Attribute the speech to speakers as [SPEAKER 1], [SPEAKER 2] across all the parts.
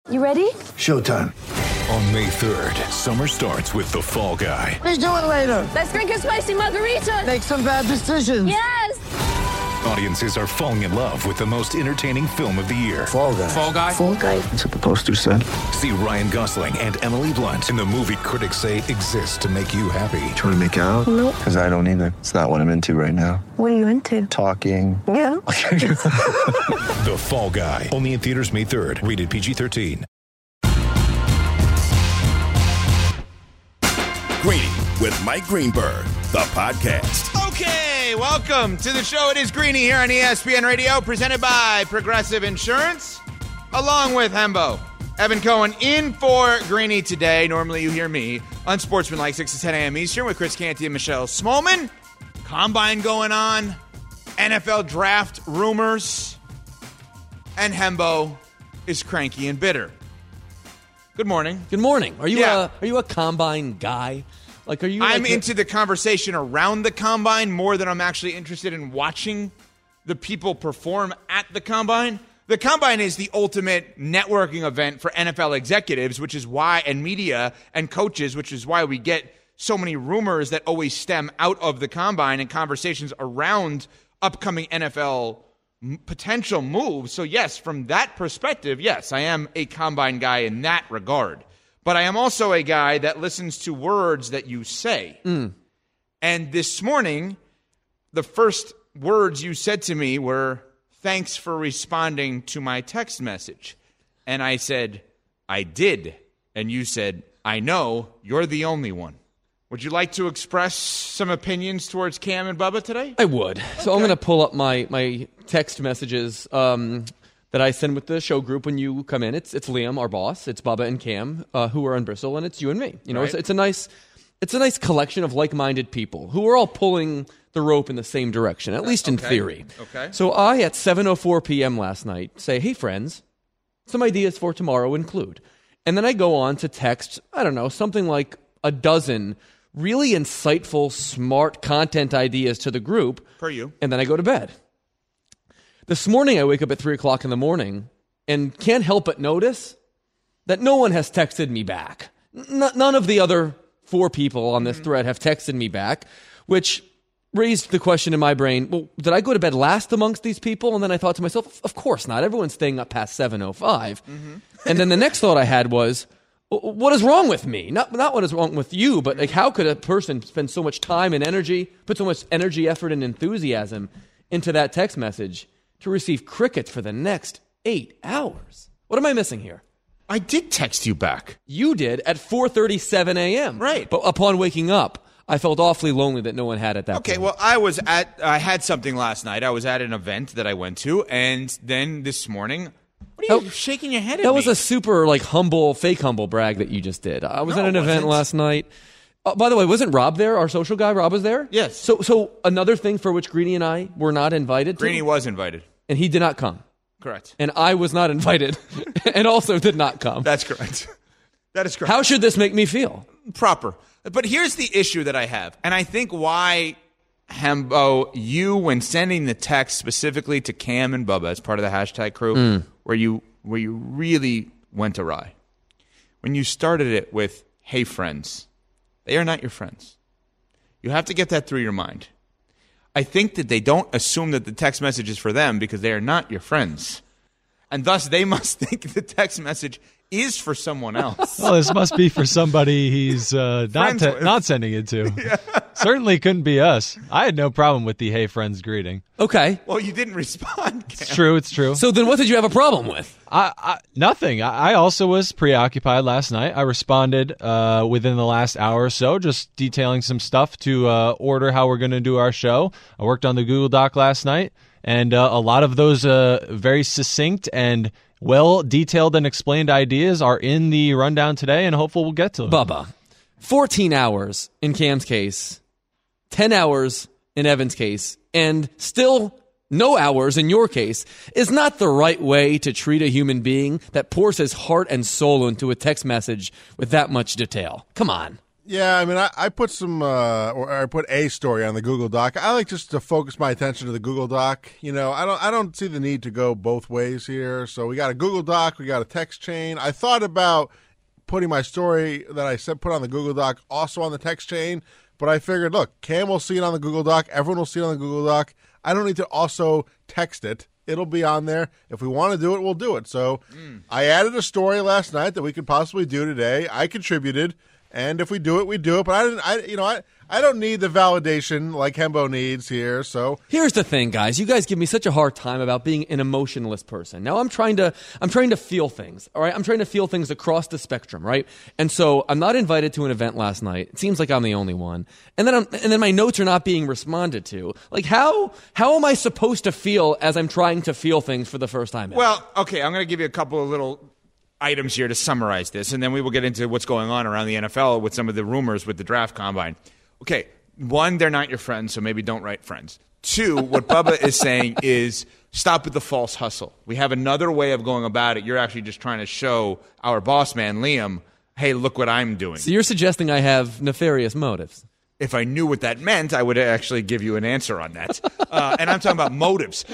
[SPEAKER 1] You ready?
[SPEAKER 2] Showtime.
[SPEAKER 3] On May 3rd, summer starts with The Fall Guy.
[SPEAKER 2] Let's do it later.
[SPEAKER 1] Let's drink a spicy margarita.
[SPEAKER 2] Make some bad decisions.
[SPEAKER 1] Yes!
[SPEAKER 3] Audiences are falling in love with the most entertaining film of the year.
[SPEAKER 2] Fall Guy.
[SPEAKER 4] Fall Guy?
[SPEAKER 1] Fall Guy.
[SPEAKER 2] That's what the poster said.
[SPEAKER 3] See Ryan Gosling and Emily Blunt in the movie critics say exists to make you happy.
[SPEAKER 5] Trying to make it out?
[SPEAKER 1] Nope.
[SPEAKER 5] Because I don't either. It's not what I'm into right now.
[SPEAKER 1] What are you into?
[SPEAKER 5] Talking.
[SPEAKER 1] Yeah.
[SPEAKER 3] The Fall Guy. Only in theaters May 3rd. Rated PG-13.
[SPEAKER 6] Greeny with Mike Greenberg, the podcast.
[SPEAKER 4] Okay, welcome to the show. It is Greeny here on ESPN Radio, presented by Progressive Insurance, along with Hembo. Evan Cohen in for Greeny today. Normally you hear me on Sportsmanlike 6 to 10 a.m. Eastern with Chris Canty and Michelle Smallman. Combine going on, NFL draft rumors, and Hembo is cranky and bitter. Good morning.
[SPEAKER 7] Good morning. Are you a combine guy? Like, are you?
[SPEAKER 4] I'm into the conversation around the combine more than I'm actually interested in watching the people perform at the combine. The combine is the ultimate networking event for NFL executives, which is why, and media and coaches, which is why we get so many rumors that always stem out of the combine and conversations around upcoming NFL potential moves. So yes, from that perspective, yes, I am a combine guy in that regard. But I am also a guy that listens to words that you say. And this morning, the first words you said to me were, "Thanks for responding to my text message." And I said, "I did." And you said, "I know, you're the only one." Would you like to express some opinions towards Cam and Bubba today?
[SPEAKER 7] I would. So I'm going to pull up my text messages that I send with the show group when you come in. It's Liam, our boss. It's Bubba and Cam, who are in Bristol, and it's you and me. You know,
[SPEAKER 4] right.
[SPEAKER 7] It's a nice collection of like-minded people who are all pulling the rope in the same direction, at least in theory.
[SPEAKER 4] Okay.
[SPEAKER 7] So I, at 7:04 p.m. last night, say, "Hey, friends, some ideas for tomorrow include." And then I go on to text, I don't know, something like a dozen really insightful, smart content ideas to the group.
[SPEAKER 4] Per you.
[SPEAKER 7] And then I go to bed. This morning, I wake up at 3 o'clock in the morning and can't help but notice that no one has texted me back. None of the other 4 people on this thread have texted me back, which raised the question in my brain, well, did I go to bed last amongst these people? And then I thought to myself, of course not. Everyone's staying up past 7:05. And then the next thought I had was, what is wrong with me? Not what is wrong with you, but like, how could a person spend so much time and energy, put so much energy, effort, and enthusiasm into that text message to receive crickets for the next 8 hours? What am I missing here?
[SPEAKER 4] I did text you back.
[SPEAKER 7] You did at 4:37 a.m.
[SPEAKER 4] Right.
[SPEAKER 7] But upon waking up, I felt awfully lonely that no one had at that point.
[SPEAKER 4] Okay, well, I had something last night. I was at an event that I went to, and then this morning, what are you shaking your head at me?
[SPEAKER 7] That was a super, fake humble brag that you just did. I was at an event last night. By the way, wasn't Rob there? Our social guy, Rob was there?
[SPEAKER 4] Yes.
[SPEAKER 7] So another thing for which Greeny and I were not invited to.
[SPEAKER 4] Greeny was invited.
[SPEAKER 7] And he did not come.
[SPEAKER 4] Correct.
[SPEAKER 7] And I was not invited and also did not come.
[SPEAKER 4] That's correct. That is correct.
[SPEAKER 7] How should this make me feel?
[SPEAKER 4] Proper. But here's the issue that I have, and I think why, Hembo, you, when sending the text specifically to Cam and Bubba as part of the hashtag crew, where you really went awry. When you started it with, "Hey, friends," they are not your friends. You have to get that through your mind. I think that they don't assume that the text message is for them because they are not your friends. And thus, they must think the text message is for someone else.
[SPEAKER 8] Well, this must be for somebody he's not sending it to. Yeah. Certainly couldn't be us. I had no problem with the "Hey, friends" greeting.
[SPEAKER 7] Okay.
[SPEAKER 4] Well, you didn't respond, Cam.
[SPEAKER 8] It's true.
[SPEAKER 7] So then what did you have a problem with?
[SPEAKER 8] Nothing. I also was preoccupied last night. I responded within the last hour or so, just detailing some stuff to order how we're going to do our show. I worked on the Google Doc last night, and a lot of those very succinct and well-detailed and explained ideas are in the rundown today, and hopefully we'll get to them.
[SPEAKER 7] Bubba, 14 hours in Cam's case, 10 hours in Evan's case, and still no hours in your case is not the right way to treat a human being that pours his heart and soul into a text message with that much detail. Come on.
[SPEAKER 9] Yeah, I mean, I put some, or I put a story on the Google Doc. I like just to focus my attention to the Google Doc. You know, I don't see the need to go both ways here. So we got a Google Doc, we got a text chain. I thought about putting my story that I said put on the Google Doc also on the text chain, but I figured, look, Cam will see it on the Google Doc, everyone will see it on the Google Doc. I don't need to also text it. It'll be on there. If we want to do it, we'll do it. So I added a story last night that we could possibly do today. I contributed. And if we do it, we do it. But I don't need the validation like Hembo needs here. So
[SPEAKER 7] here's the thing, guys. You guys give me such a hard time about being an emotionless person. Now I'm trying to feel things. All right, I'm trying to feel things across the spectrum, right? And so I'm not invited to an event last night. It seems like I'm the only one. And then my notes are not being responded to. Like how am I supposed to feel as I'm trying to feel things for the first time ever?
[SPEAKER 4] Well, okay, I'm going to give you a couple of little items here to summarize this, and then we will get into what's going on around the NFL with some of the rumors with the draft combine. Okay, one, they're not your friends, so maybe don't write friends. Two, what Bubba is saying is stop with the false hustle. We have another way of going about it. You're actually just trying to show our boss man, Liam, hey, look what I'm doing.
[SPEAKER 7] So you're suggesting I have nefarious motives.
[SPEAKER 4] If I knew what that meant, I would actually give you an answer on that. And I'm talking about motives.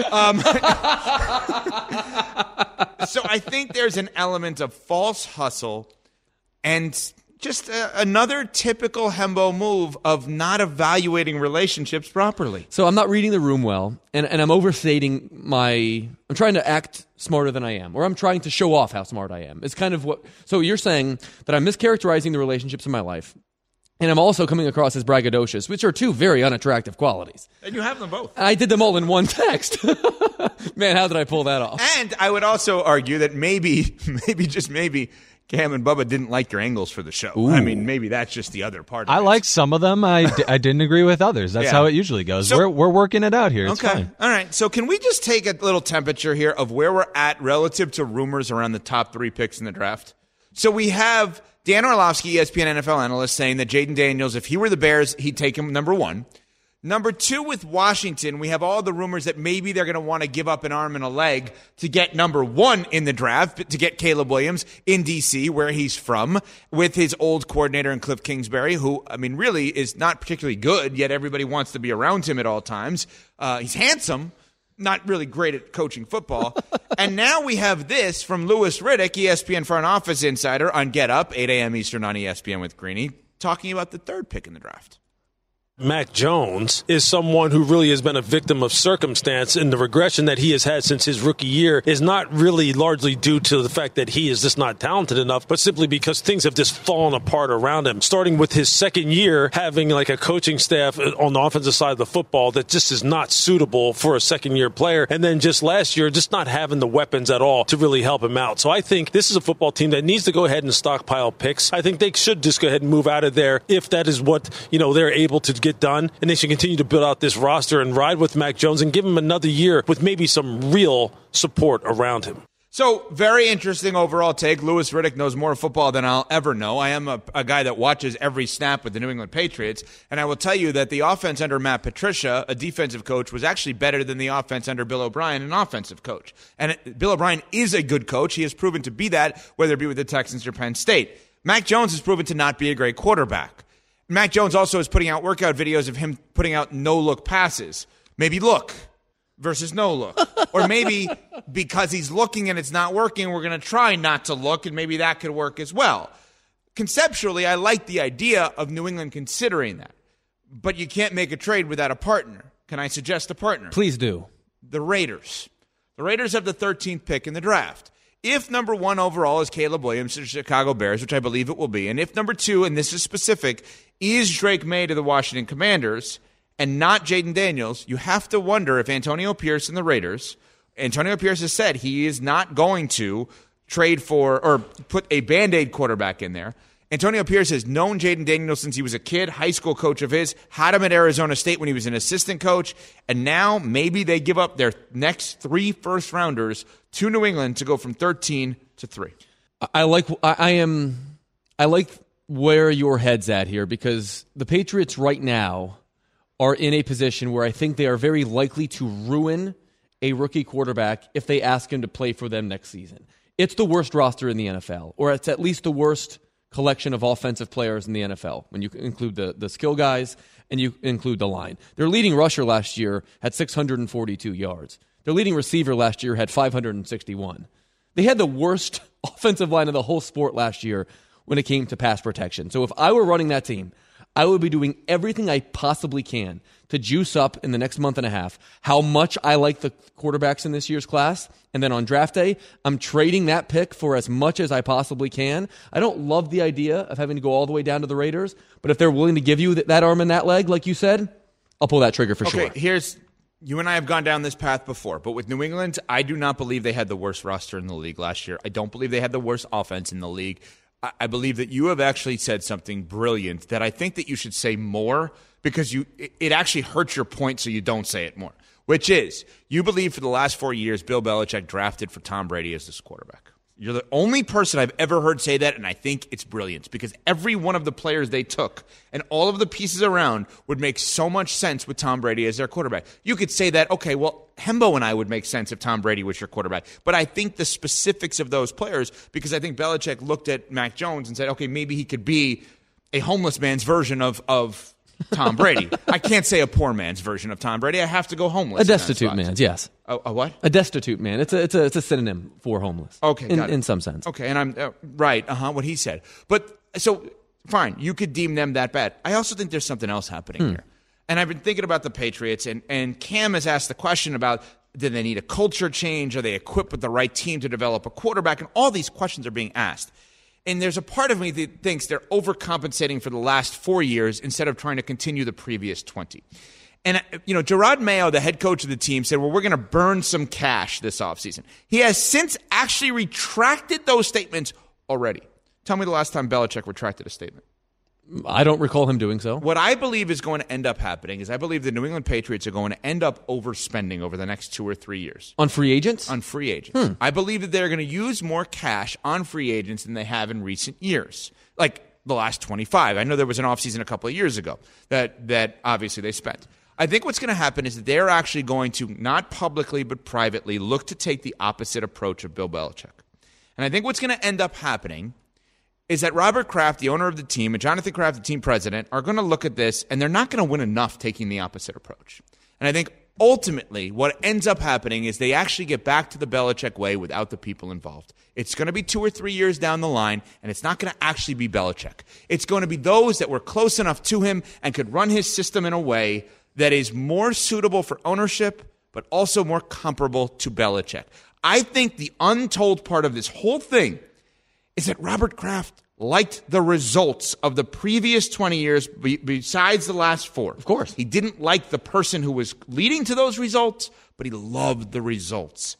[SPEAKER 4] So I think there's an element of false hustle and just another typical Hembo move of not evaluating relationships properly.
[SPEAKER 7] So I'm not reading the room well, and I'm overstating I'm trying to act smarter than I am, or I'm trying to show off how smart I am. It's kind of so you're saying that I'm mischaracterizing the relationships in my life. And I'm also coming across as braggadocious, which are two very unattractive qualities.
[SPEAKER 4] And you have them both.
[SPEAKER 7] I did them all in one text. Man, how did I pull that off?
[SPEAKER 4] And I would also argue that maybe, just maybe, Cam and Bubba didn't like your angles for the show.
[SPEAKER 7] Ooh.
[SPEAKER 4] I mean, maybe that's just the other part of it.
[SPEAKER 8] I like some of them. I didn't agree with others. That's how it usually goes. So, we're working it out here. It's fine.
[SPEAKER 4] All right. So can we just take a little temperature here of where we're at relative to rumors around the top 3 picks in the draft? So we have Dan Orlovsky, ESPN NFL analyst, saying that Jaden Daniels, if he were the Bears, he'd take him number 1. Number 2, with Washington, we have all the rumors that maybe they're going to want to give up an arm and a leg to get number 1 in the draft, to get Caleb Williams in D.C., where he's from, with his old coordinator in Cliff Kingsbury, who, I mean, really is not particularly good, yet everybody wants to be around him at all times. He's handsome. Not really great at coaching football. And now we have this from Louis Riddick, ESPN front office insider, on Get Up, 8 a.m. Eastern on ESPN with Greeny, talking about the 3rd pick in the draft.
[SPEAKER 10] Mac Jones is someone who really has been a victim of circumstance, and the regression that he has had since his rookie year is not really largely due to the fact that he is just not talented enough, but simply because things have just fallen apart around him. Starting with his 2nd year, having like a coaching staff on the offensive side of the football that just is not suitable for a 2nd-year player, and then just last year, just not having the weapons at all to really help him out. So I think this is a football team that needs to go ahead and stockpile picks. I think they should just go ahead and move out of there if that is what they're able to get done, and they should continue to build out this roster and ride with Mac Jones and give him another year with maybe some real support around him.
[SPEAKER 4] So, very interesting overall take. Louis Riddick knows more football than I'll ever know. I am a guy that watches every snap with the New England Patriots, and I will tell you that the offense under Matt Patricia, a defensive coach, was actually better than the offense under Bill O'Brien, an offensive coach. And Bill O'Brien is a good coach. He has proven to be that, whether it be with the Texans or Penn State. Mac Jones has proven to not be a great quarterback. Mac Jones also is putting out workout videos of him putting out no-look passes. Maybe look versus no look. Or maybe because he's looking and it's not working, we're going to try not to look, and maybe that could work as well. Conceptually, I like the idea of New England considering that. But you can't make a trade without a partner. Can I suggest a partner?
[SPEAKER 7] Please do.
[SPEAKER 4] The Raiders. The Raiders have the 13th pick in the draft. If number 1 overall is Caleb Williams to the Chicago Bears, which I believe it will be, and if number 2, and this is specific, is Drake May to the Washington Commanders and not Jaden Daniels, you have to wonder if Antonio Pierce and the Raiders, Antonio Pierce has said he is not going to trade for or put a Band-Aid quarterback in there. Antonio Pierce has known Jaden Daniels since he was a kid, high school coach of his, had him at Arizona State when he was an assistant coach, and now maybe they give up their next 3 first-rounders to New England to go from 13 to 3.
[SPEAKER 7] I like where your head's at here, because the Patriots right now are in a position where I think they are very likely to ruin a rookie quarterback if they ask him to play for them next season. It's the worst roster in the NFL, or it's at least the worst collection of offensive players in the NFL when you include the skill guys and you include the line. Their leading rusher last year had 642 yards. Their leading receiver last year had 561. They had the worst offensive line of the whole sport last year when it came to pass protection. So if I were running that team, I would be doing everything I possibly can to juice up in the next month and a half how much I like the quarterbacks in this year's class. And then on draft day, I'm trading that pick for as much as I possibly can. I don't love the idea of having to go all the way down to the Raiders, but if they're willing to give you that arm and that leg, like you said, I'll pull that trigger for sure.
[SPEAKER 4] Okay, you and I have gone down this path before, but with New England, I do not believe they had the worst roster in the league last year. I don't believe they had the worst offense in the league. I believe that you have actually said something brilliant that I think that you should say more because it actually hurts your point so you don't say it more, which is you believe for the last 4 years Bill Belichick drafted for Tom Brady as this quarterback. You're the only person I've ever heard say that, and I think it's brilliant because every one of the players they took and all of the pieces around would make so much sense with Tom Brady as their quarterback. You could say that, okay, well, Hembo and I would make sense if Tom Brady was your quarterback. But I think the specifics of those players, because I think Belichick looked at Mac Jones and said, okay, maybe he could be a homeless man's version of Tom Brady. I can't say a poor man's version of Tom Brady. I have to go homeless.
[SPEAKER 7] A destitute man's, yes.
[SPEAKER 4] A what?
[SPEAKER 7] A destitute man. It's a synonym for homeless.
[SPEAKER 4] Okay,
[SPEAKER 7] in some sense.
[SPEAKER 4] Okay, and I'm right. What he said. But so fine, you could deem them that bad. I also think there's something else happening here. And I've been thinking about the Patriots, and Cam has asked the question about do they need a culture change? Are they equipped with the right team to develop a quarterback? And all these questions are being asked. And there's a part of me that thinks they're overcompensating for the last 4 years instead of trying to continue the previous 20. And, Gerard Mayo, the head coach of the team, said, well, we're going to burn some cash this offseason. He has since actually retracted those statements already. Tell me the last time Belichick retracted a statement.
[SPEAKER 7] I don't recall him doing so.
[SPEAKER 4] What I believe is going to end up happening is I believe the New England Patriots are going to end up overspending over the next 2 or 3 years.
[SPEAKER 7] On free agents?
[SPEAKER 4] On free agents. I believe that they're going to use more cash on free agents than they have in recent years. Like the last 25. I know there was an offseason a couple of years ago that obviously they spent. I think what's going to happen is that they're actually going to, not publicly but privately, look to take the opposite approach of Bill Belichick. And I think what's going to end up happening is that Robert Kraft, the owner of the team, and Jonathan Kraft, the team president, are going to look at this, and they're not going to win enough taking the opposite approach. And I think ultimately what ends up happening is they actually get back to the Belichick way without the people involved. It's going to be 2 or 3 years down the line, and it's not going to actually be Belichick. It's going to be those that were close enough to him and could run his system in a way that is more suitable for ownership, but also more comparable to Belichick. I think the untold part of this whole thing is that Robert Kraft liked the results of the previous 20 years besides the last 4.
[SPEAKER 7] Of course.
[SPEAKER 4] He didn't like the person who was leading to those results, but he loved the results.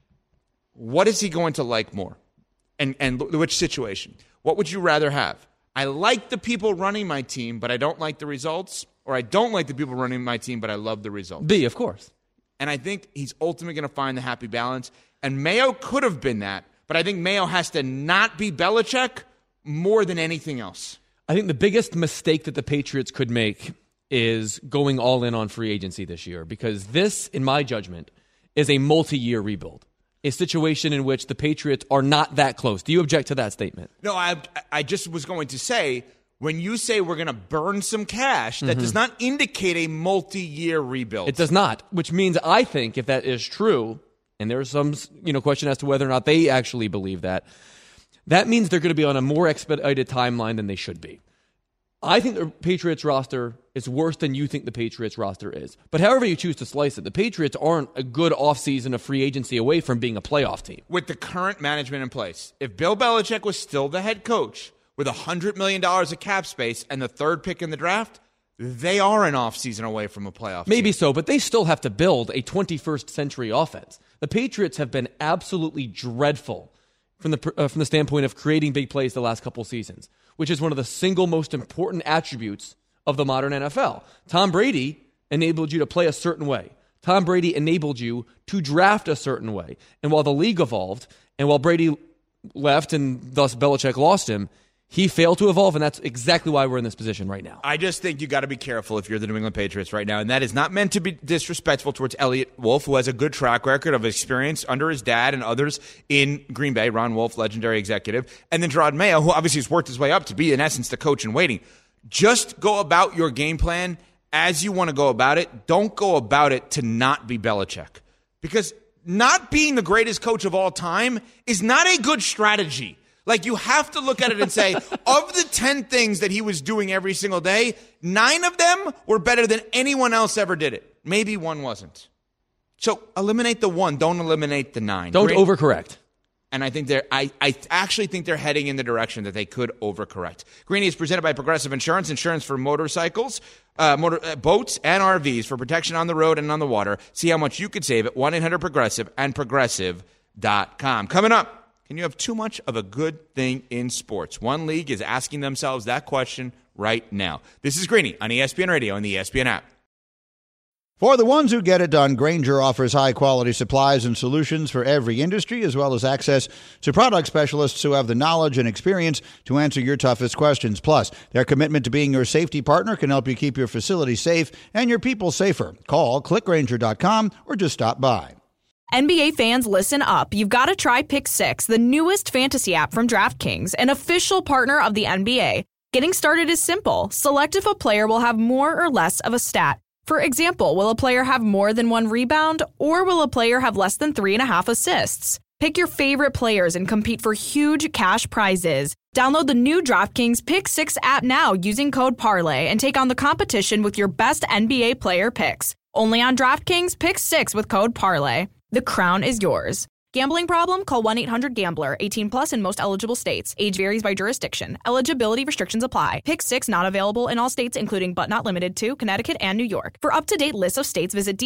[SPEAKER 4] What is he going to like more? And which situation? What would you rather have? I like the people running my team, but I don't like the results? Or I don't like the people running my team, but I love the results?
[SPEAKER 7] B, of course.
[SPEAKER 4] And I think he's ultimately going to find the happy balance. And Mayo could have been that. But I think Mayo has to not be Belichick more than anything else.
[SPEAKER 7] I think the biggest mistake that the Patriots could make is going all in on free agency this year, because this, in my judgment, is a multi-year rebuild, a situation in which the Patriots are not that close. Do you object to that statement?
[SPEAKER 4] No, I just was going to say, when you say we're going to burn some cash, that does not indicate a multi-year rebuild.
[SPEAKER 7] It does not, which means I think if that is true, and there's some question as to whether or not they actually believe that, that means they're going to be on a more expedited timeline than they should be. I think the Patriots roster is worse than you think the Patriots roster is. But however you choose to slice it, the Patriots aren't a good offseason of free agency away from being a playoff team.
[SPEAKER 4] With the current management in place, if Bill Belichick was still the head coach with $100 million of cap space and the 3rd pick in the draft, they are an offseason away from a playoff
[SPEAKER 7] Maybe
[SPEAKER 4] team.
[SPEAKER 7] so, but they still have to build a 21st century offense. The Patriots have been absolutely dreadful from the standpoint of creating big plays the last couple seasons, which is one of the single most important attributes of the modern NFL. Tom Brady enabled you to play a certain way. Tom Brady enabled you to draft a certain way. And while the league evolved, and while Brady left and thus Belichick lost him, he failed to evolve, and that's exactly why we're in this position right now.
[SPEAKER 4] I just think you got to be careful if you're the New England Patriots right now, and that is not meant to be disrespectful towards Elliott Wolf, who has a good track record of experience under his dad and others in Green Bay. Ron Wolf, legendary executive, and then Gerard Mayo, who obviously has worked his way up to be, in essence, the coach in waiting. Just go about your game plan as you want to go about it. Don't go about it to not be Belichick, because not being the greatest coach of all time is not a good strategy. Like, you have to look at it and say, of the 10 things that he was doing every single day, 9 of them were better than anyone else ever did it. Maybe one wasn't. So eliminate the 1. Don't eliminate the 9.
[SPEAKER 7] Don't overcorrect.
[SPEAKER 4] And I think I actually think they're heading in the direction that they could overcorrect. Greeny is presented by Progressive Insurance, insurance for motorcycles, boats, and RVs for protection on the road and on the water. See how much you could save at 1-800-PROGRESSIVE and Progressive.com. Coming up. Can you have too much of a good thing in sports? One league is asking themselves that question right now. This is Greeny on ESPN Radio and the ESPN app.
[SPEAKER 11] For the ones who get it done, Grainger offers high-quality supplies and solutions for every industry, as well as access to product specialists who have the knowledge and experience to answer your toughest questions. Plus, their commitment to being your safety partner can help you keep your facility safe and your people safer. Call clickgrainger.com or just stop by.
[SPEAKER 12] NBA fans, listen up. You've got to try Pick 6, the newest fantasy app from DraftKings, an official partner of the NBA. Getting started is simple. Select if a player will have more or less of a stat. For example, will a player have more than 1 rebound, or will a player have less than 3.5 assists? Pick your favorite players and compete for huge cash prizes. Download the new DraftKings Pick 6 app now using code PARLAY and take on the competition with your best NBA player picks. Only on DraftKings Pick 6 with code PARLAY. The crown is yours. Gambling problem? Call 1-800-GAMBLER. 18 plus in most eligible states. Age varies by jurisdiction. Eligibility restrictions apply. Pick 6 not available in all states, including but not limited to Connecticut and New York. For up-to-date lists of states, visit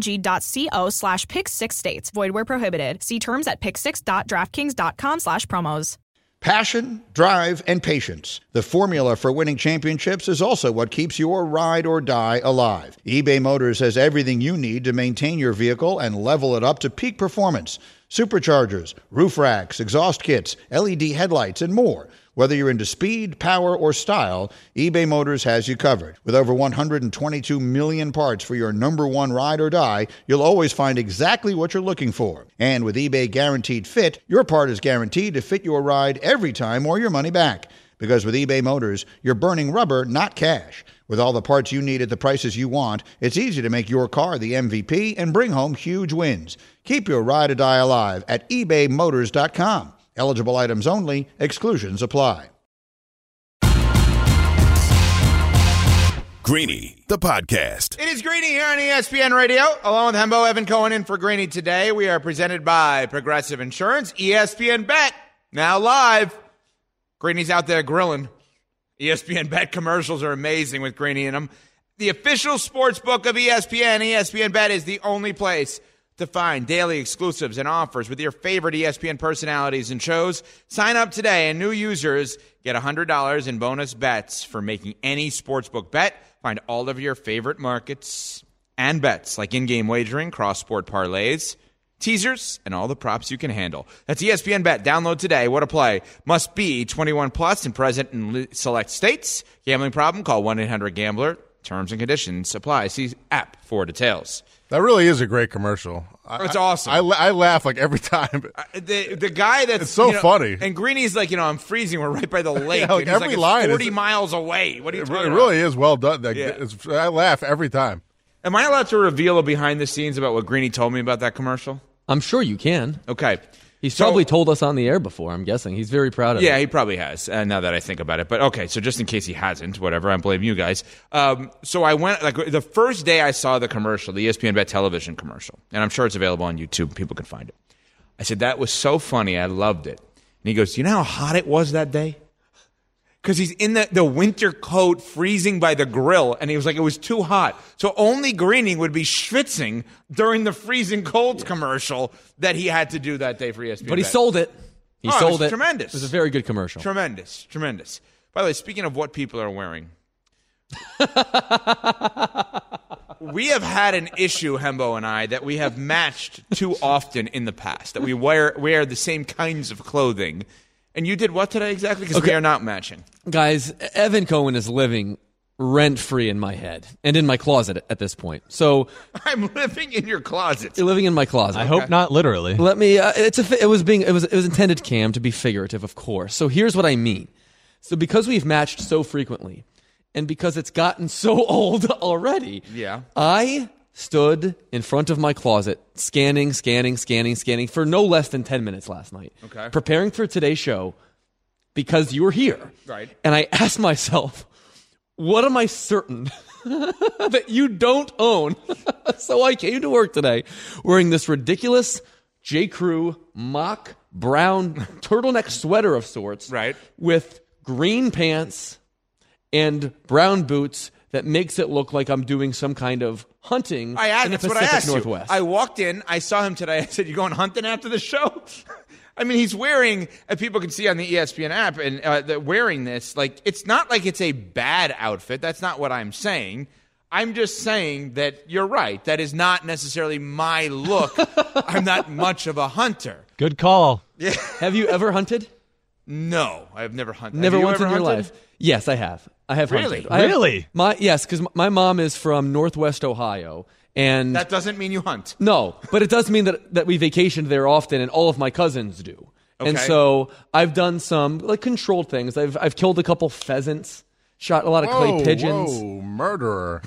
[SPEAKER 12] dkng.co/pick6states. Void where prohibited. See terms at pick6.draftkings.com/promos.
[SPEAKER 11] Passion, drive, and patience. The formula for winning championships is also what keeps your ride or die alive. eBay Motors has everything you need to maintain your vehicle and level it up to peak performance. Superchargers, roof racks, exhaust kits, LED headlights, and more. Whether you're into speed, power, or style, eBay Motors has you covered. With over 122 million parts for your number one ride or die, you'll always find exactly what you're looking for. And with eBay Guaranteed Fit, your part is guaranteed to fit your ride every time or your money back. Because with eBay Motors, you're burning rubber, not cash. With all the parts you need at the prices you want, it's easy to make your car the MVP and bring home huge wins. Keep your ride or die alive at ebaymotors.com. Eligible items only. Exclusions apply.
[SPEAKER 6] Greeny, the podcast.
[SPEAKER 4] It is Greeny here on ESPN Radio, along with Hembo Evan Cohen in for Greeny today. We are presented by Progressive Insurance, ESPN Bet, now live. Greeny's out there grilling. ESPN Bet commercials are amazing with Greeny in them. The official sports book of ESPN, ESPN Bet, is the only place to find daily exclusives and offers with your favorite ESPN personalities and shows. Sign up today, and new users get $100 in bonus bets for making any sportsbook bet. Find all of your favorite markets and bets, like in-game wagering, cross-sport parlays, teasers, and all the props you can handle. That's ESPN Bet. Download today. What a play. Must be 21 plus and present in select states. Gambling problem? Call 1-800-GAMBLER. Terms and conditions apply. See app for details.
[SPEAKER 9] That really is a great commercial.
[SPEAKER 4] It's awesome.
[SPEAKER 9] I laugh like every time.
[SPEAKER 4] The guy that's
[SPEAKER 9] it's so funny.
[SPEAKER 4] And Greeny's like, I'm freezing. We're right by the lake.
[SPEAKER 9] Yeah, like
[SPEAKER 4] and he's
[SPEAKER 9] every
[SPEAKER 4] like,
[SPEAKER 9] line
[SPEAKER 4] 40 miles away. What are you talking about?
[SPEAKER 9] It really is well done.
[SPEAKER 4] Yeah.
[SPEAKER 9] I laugh every time.
[SPEAKER 4] Am I allowed to reveal a behind the scenes about what Greeny told me about that commercial?
[SPEAKER 7] I'm sure you can.
[SPEAKER 4] Okay.
[SPEAKER 7] He's probably told us on the air before, I'm guessing. He's very proud of it.
[SPEAKER 4] Yeah, he probably has, now that I think about it. But okay, so just in case he hasn't, whatever, I blame you guys. So I went, the first day I saw the commercial, the ESPN Bet television commercial, and I'm sure it's available on YouTube. People can find it. I said, that was so funny. I loved it. And he goes, you know how hot it was that day? Because he's in the winter coat, freezing by the grill, and he was like, it was too hot. So only Greeny would be schwitzing during the freezing cold commercial that he had to do that day for ESPN.
[SPEAKER 7] But he sold it. He sold it.
[SPEAKER 4] Tremendous.
[SPEAKER 7] It was a very good commercial.
[SPEAKER 4] Tremendous. By the way, speaking of what people are wearing, we have had an issue, Hembo and I, that we have matched too often in the past, that we wear the same kinds of clothing. And you did what today exactly? Because we are not matching.
[SPEAKER 7] Guys, Evan Cohen is living rent-free in my head and in my closet at this point. So
[SPEAKER 4] I'm living in your closet.
[SPEAKER 7] You're living in my closet.
[SPEAKER 8] I hope not literally.
[SPEAKER 7] Let me. It was intended, Cam, to be figurative, of course. So here's what I mean. So because we've matched so frequently, and because it's gotten so old already, I stood in front of my closet, scanning for no less than 10 minutes last night, preparing for today's show because you were here.
[SPEAKER 4] Right.
[SPEAKER 7] And I asked myself, what am I certain that you don't own? So I came to work today wearing this ridiculous J. Crew mock brown turtleneck sweater of sorts, with green pants and brown boots that makes it look like I'm doing some kind of hunting in the Pacific Northwest.
[SPEAKER 4] I walked in, I saw him today. I said, "You going hunting after the show?" I mean, he's wearing, as people can see on the ESPN app, and wearing this. Like, it's not like it's a bad outfit. That's not what I'm saying. I'm just saying that you're right. That is not necessarily my look. I'm not much of a hunter.
[SPEAKER 8] Good call.
[SPEAKER 4] Yeah.
[SPEAKER 7] Have you ever hunted?
[SPEAKER 4] No, I've never hunted.
[SPEAKER 7] Never
[SPEAKER 4] have you
[SPEAKER 7] once
[SPEAKER 4] ever
[SPEAKER 7] in your
[SPEAKER 4] hunted?
[SPEAKER 7] life? Yes, I have. I have
[SPEAKER 4] Really?
[SPEAKER 7] hunted.
[SPEAKER 8] Really?
[SPEAKER 7] Yes, because my mom is from Northwest Ohio. And
[SPEAKER 4] that doesn't mean you hunt.
[SPEAKER 7] No, but it does mean that we vacationed there often, and all of my cousins do.
[SPEAKER 4] Okay.
[SPEAKER 7] And so I've done some like controlled things. I've killed a couple pheasants, shot a lot of clay pigeons.
[SPEAKER 9] Whoa, murderer.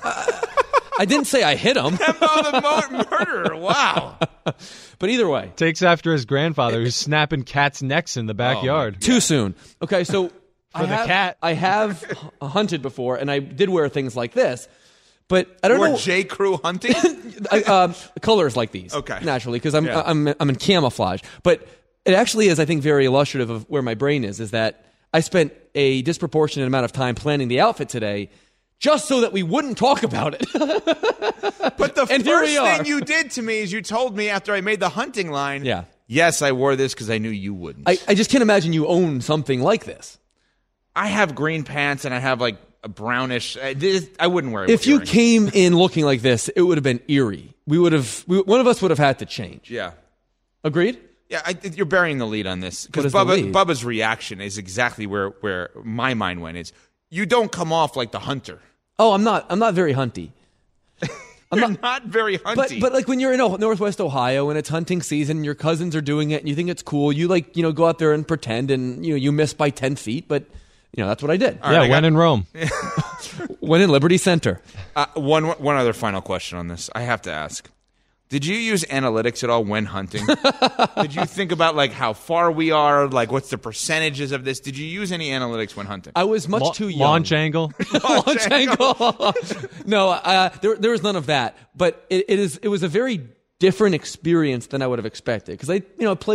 [SPEAKER 7] I didn't say I hit him.
[SPEAKER 4] the murderer. Wow.
[SPEAKER 7] But either way.
[SPEAKER 8] Takes after his grandfather who's snapping cats' necks in the backyard.
[SPEAKER 7] Too soon. Okay, so
[SPEAKER 8] For the cat.
[SPEAKER 7] I have hunted before, and I did wear things like this. But I don't know.
[SPEAKER 4] J. Crew hunting?
[SPEAKER 7] Colors like these.
[SPEAKER 4] Okay.
[SPEAKER 7] Naturally, because I'm in camouflage. But it actually is, I think, very illustrative of where my brain is that I spent a disproportionate amount of time planning the outfit today just so that we wouldn't talk about it.
[SPEAKER 4] But the first thing you did to me is you told me after I made the hunting line, yes, I wore this because I knew you wouldn't.
[SPEAKER 7] I just can't imagine you own something like this.
[SPEAKER 4] I have green pants and I have like a brownish. I wouldn't wear it.
[SPEAKER 7] If you came in looking like this, it would have been eerie. One of us would have had to change.
[SPEAKER 4] Yeah.
[SPEAKER 7] Agreed?
[SPEAKER 4] Yeah, you're burying the lead on this because Bubba's reaction is exactly where my mind went. Is you don't come off like the hunter.
[SPEAKER 7] Oh, I'm not very hunty.
[SPEAKER 4] I'm not very hunty.
[SPEAKER 7] But like when you're in Northwest Ohio and it's hunting season and your cousins are doing it and you think it's cool, you go out there and pretend and you miss by 10 feet, but that's what I did.
[SPEAKER 8] When in Rome.
[SPEAKER 7] When in Liberty Center.
[SPEAKER 4] One other final question on this. I have to ask. Did you use analytics at all when hunting? Did you think about like how far we are, like what's the percentages of this? Did you use any analytics when hunting?
[SPEAKER 7] I was much too young.
[SPEAKER 8] Launch angle.
[SPEAKER 7] Launch angle. No, there was none of that. But it was a very different experience than I would have expected because I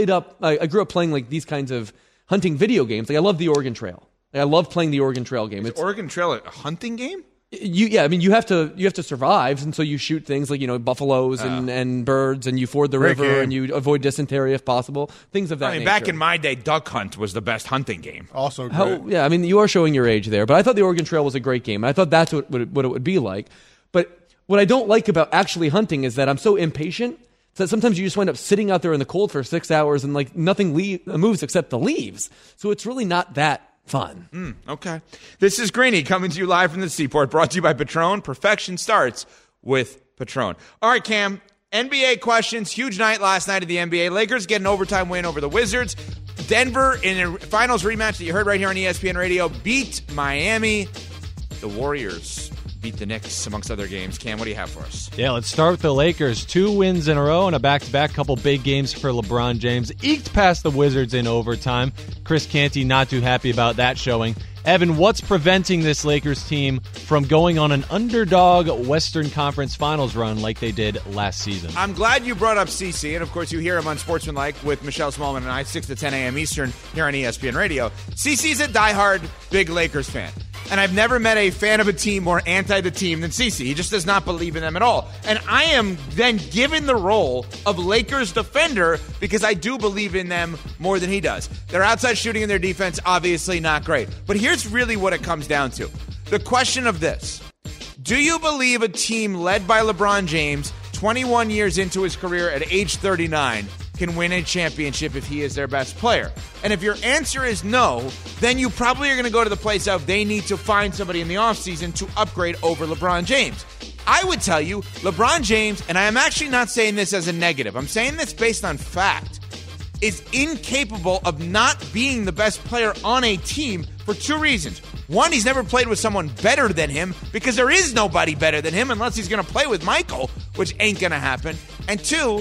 [SPEAKER 7] grew up playing like these kinds of hunting video games. Like I love the Oregon Trail. Like, I love playing the Oregon Trail game.
[SPEAKER 4] Is Oregon Trail a hunting game?
[SPEAKER 7] You have to survive, and so you shoot things like buffaloes and birds, and you ford the river, and you avoid dysentery if possible. Things of that nature.
[SPEAKER 4] Back in my day, duck hunt was the best hunting game.
[SPEAKER 9] Also great.
[SPEAKER 7] You are showing your age there, but I thought the Oregon Trail was a great game, and I thought that's what it would be like. But what I don't like about actually hunting is that I'm so impatient that sometimes you just wind up sitting out there in the cold for 6 hours, and like nothing moves except the leaves. So it's really not that fun.
[SPEAKER 4] Okay. This is Greeny coming to you live from the Seaport, brought to you by Patron. Perfection starts with Patron. All right, Cam, NBA questions. Huge night last night of the NBA. Lakers get an overtime win over the Wizards. Denver, in a finals rematch that you heard right here on ESPN Radio, beat Miami. The Warriors beat the Knicks, amongst other games. Cam, what do you have for us?
[SPEAKER 8] Yeah, let's start with the Lakers. 2 wins in a row and a back-to-back, couple big games for LeBron James. Eked past the Wizards in overtime. Chris Canty not too happy about that showing. Evan, what's preventing this Lakers team from going on an underdog Western Conference Finals run like they did last season?
[SPEAKER 4] I'm glad you brought up CC, and of course you hear him on Sportsmanlike with Michelle Smallman and I, 6 to 10 a.m. Eastern here on ESPN Radio. CC's a diehard big Lakers fan. And I've never met a fan of a team more anti the team than CeCe. He just does not believe in them at all. And I am then given the role of Lakers defender because I do believe in them more than he does. Their outside shooting and their defense, obviously not great. But here's really what it comes down to. The question of this. Do you believe a team led by LeBron James, 21 years into his career at age 39, can win a championship if he is their best player. And if your answer is no, then you probably are going to go to the place of they need to find somebody in the offseason to upgrade over LeBron James. I would tell you, LeBron James, and I am actually not saying this as a negative, I'm saying this based on fact, is incapable of not being the best player on a team for two reasons. One, he's never played with someone better than him because there is nobody better than him unless he's going to play with Michael, which ain't going to happen. And two,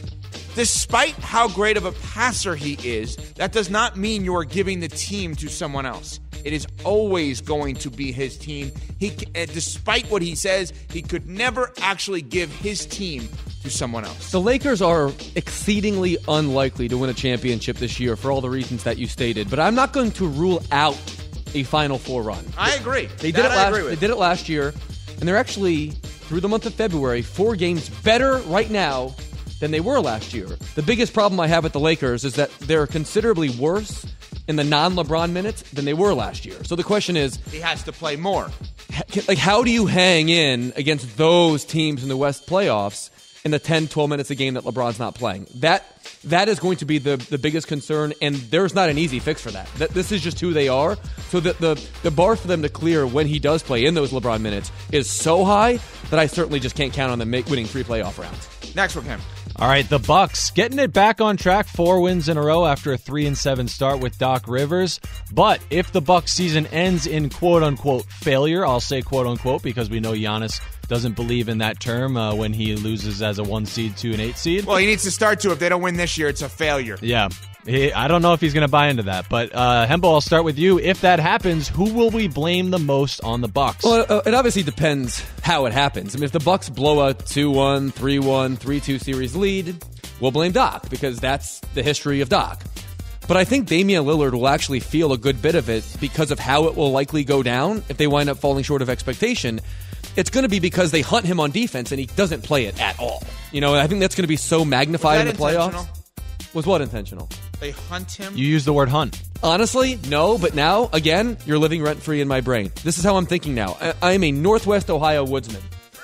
[SPEAKER 4] despite how great of a passer he is, that does not mean you are giving the team to someone else. It is always going to be his team. Despite what he says, he could never actually give his team to someone else.
[SPEAKER 7] The Lakers are exceedingly unlikely to win a championship this year for all the reasons that you stated, but I'm not going to rule out a Final Four run.
[SPEAKER 4] I agree.
[SPEAKER 7] They did it last year, and they're actually, through the month of February, 4 games better right now than they were last year. The biggest problem I have with the Lakers is that they're considerably worse in the non-LeBron minutes than they were last year. So the question is,
[SPEAKER 4] he has to play more.
[SPEAKER 7] How do you hang in against those teams in the West playoffs in the 10, 12 minutes a game that LeBron's not playing? That is going to be the biggest concern, and there's not an easy fix for that. This is just who they are. So the bar for them to clear when he does play in those LeBron minutes is so high that I certainly just can't count on them winning 3 playoff rounds.
[SPEAKER 4] Next one, Cam.
[SPEAKER 8] All right, the Bucks getting it back on track, 4 wins in a row after a 3-7 start with Doc Rivers. But if the Bucks season ends in quote-unquote failure, I'll say quote-unquote because we know Giannis doesn't believe in that term when he loses as a 1 seed to an 8 seed.
[SPEAKER 4] Well, he needs to start to. If they don't win this year, it's a failure.
[SPEAKER 8] Yeah. I don't know if he's going to buy into that. But, Hembo, I'll start with you. If that happens, who will we blame the most on the Bucks?
[SPEAKER 7] Well, it obviously depends how it happens. I mean, if the Bucks blow a 2-1, 3-1, 3-2 series lead, we'll blame Doc because that's the history of Doc. But I think Damian Lillard will actually feel a good bit of it because of how it will likely go down if they wind up falling short of expectation. It's going to be because they hunt him on defense and he doesn't play it at all. I think that's going to be so magnified in the playoffs. Was what intentional?
[SPEAKER 4] They hunt him?
[SPEAKER 8] You use the word hunt.
[SPEAKER 7] Honestly, no, but now, again, you're living rent-free in my brain. This is how I'm thinking now. I am a Northwest Ohio woodsman.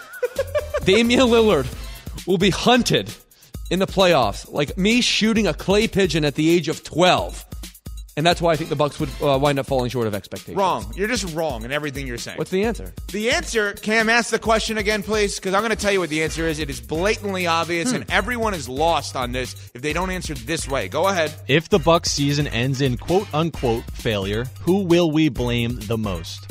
[SPEAKER 7] Damian Lillard will be hunted in the playoffs like me shooting a clay pigeon at the age of 12. And that's why I think the Bucks would wind up falling short of expectations.
[SPEAKER 4] Wrong. You're just wrong in everything you're saying.
[SPEAKER 7] What's the answer?
[SPEAKER 4] The answer, Cam, ask the question again, please, because I'm going to tell you what the answer is. It is blatantly obvious, and everyone is lost on this if they don't answer this way. Go ahead.
[SPEAKER 8] If the Bucks season ends in quote-unquote failure, who will we blame the most?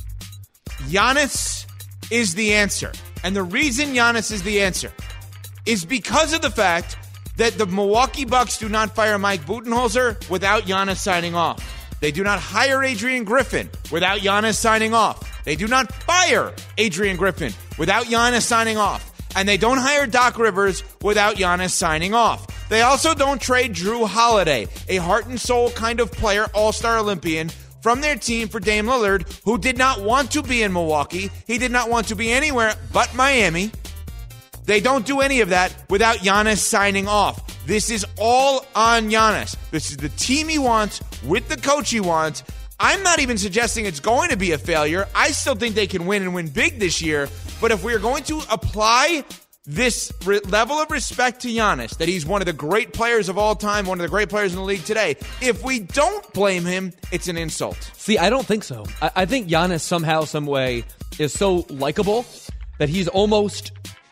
[SPEAKER 4] Giannis is the answer. And the reason Giannis is the answer is because of the fact that the Milwaukee Bucks do not fire Mike Budenholzer without Giannis signing off. They do not hire Adrian Griffin without Giannis signing off. They do not fire Adrian Griffin without Giannis signing off. And they don't hire Doc Rivers without Giannis signing off. They also don't trade Drew Holiday, a heart and soul kind of player, all-star Olympian, from their team for Dame Lillard, who did not want to be in Milwaukee. He did not want to be anywhere but Miami. They don't do any of that without Giannis signing off. This is all on Giannis. This is the team he wants with the coach he wants. I'm not even suggesting it's going to be a failure. I still think they can win and win big this year. But if we're going to apply this level of respect to Giannis, that he's one of the great players of all time, one of the great players in the league today, if we don't blame him, it's an insult.
[SPEAKER 7] See, I don't think so. I think Giannis somehow, some way, is so likable that he's almost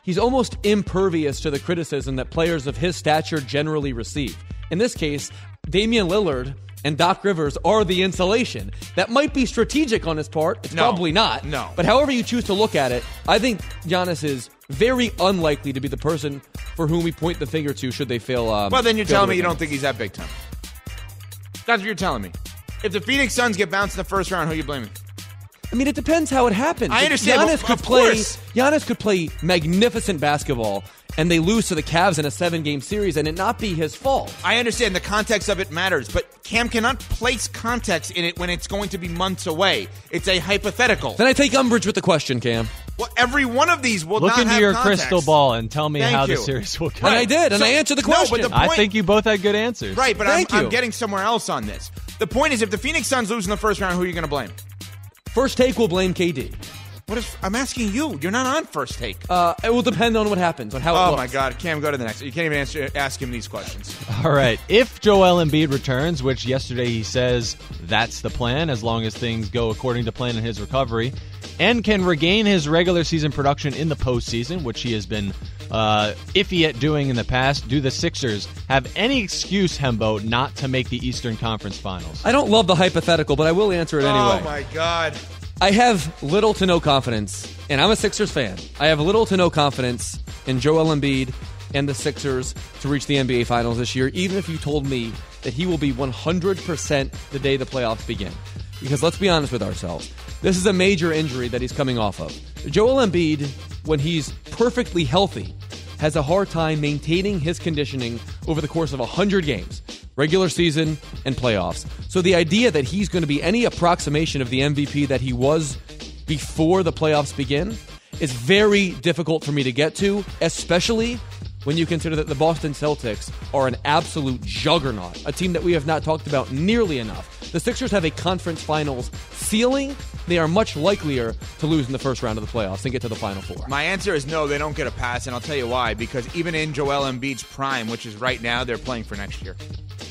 [SPEAKER 7] impervious to the criticism that players of his stature generally receive. In this case, Damian Lillard and Doc Rivers are the insulation. That might be strategic on his part. It's probably not.
[SPEAKER 4] No.
[SPEAKER 7] But however you choose to look at it, I think Giannis is very unlikely to be the person for whom we point the finger to should they fail.
[SPEAKER 4] Well, then you're telling me you don't think he's that big time. That's what you're telling me. If the Phoenix Suns get bounced in the first round, who are you blaming?
[SPEAKER 7] I mean, it depends how it happens.
[SPEAKER 4] I understand.
[SPEAKER 7] Giannis could play magnificent basketball, and they lose to the Cavs in a 7-game series, and it not be his fault.
[SPEAKER 4] I understand the context of it matters, but Cam cannot place context in it when it's going to be months away. It's a hypothetical.
[SPEAKER 7] Then I take umbrage with the question, Cam.
[SPEAKER 4] Well, every one of these will
[SPEAKER 8] Look
[SPEAKER 4] not have
[SPEAKER 8] into your
[SPEAKER 4] context.
[SPEAKER 8] crystal ball and tell me how
[SPEAKER 4] the
[SPEAKER 8] series will go.
[SPEAKER 7] And I did, and I answered the question.
[SPEAKER 4] No, but the point,
[SPEAKER 8] I think you both had good answers.
[SPEAKER 4] Right, but I'm getting somewhere else on this. The point is, if the Phoenix Suns lose in the first round, who are you going to blame?
[SPEAKER 7] First take will blame KD.
[SPEAKER 4] I'm asking you. You're not on First Take.
[SPEAKER 7] It will depend on what happens, on how it looks.
[SPEAKER 4] Oh, my God. Cam, go to the next. You can't even ask him these questions.
[SPEAKER 8] All right. If Joel Embiid returns, which yesterday he says that's the plan, as long as things go according to plan in his recovery, and can regain his regular season production in the postseason, which he has been iffy at doing in the past, do the Sixers have any excuse, Hembo, not to make the Eastern Conference Finals?
[SPEAKER 7] I don't love the hypothetical, but I will answer it anyway.
[SPEAKER 4] Oh, my God.
[SPEAKER 7] I have little to no confidence, and I'm a Sixers fan. I have little to no confidence in Joel Embiid and the Sixers to reach the NBA Finals this year, even if you told me that he will be 100% the day the playoffs begin. Because let's be honest with ourselves. This is a major injury that he's coming off of. Joel Embiid, when he's perfectly healthy, has a hard time maintaining his conditioning over the course of 100 games, regular season and playoffs. So the idea that he's going to be any approximation of the MVP that he was before the playoffs begin is very difficult for me to get to, especially when you consider that the Boston Celtics are an absolute juggernaut, a team that we have not talked about nearly enough. The Sixers have a conference finals ceiling. They are much likelier to lose in the first round of the playoffs and get to the Final Four.
[SPEAKER 4] My answer is no, they don't get a pass, and I'll tell you why. Because even in Joel Embiid's prime, which is right now, they're playing for next year.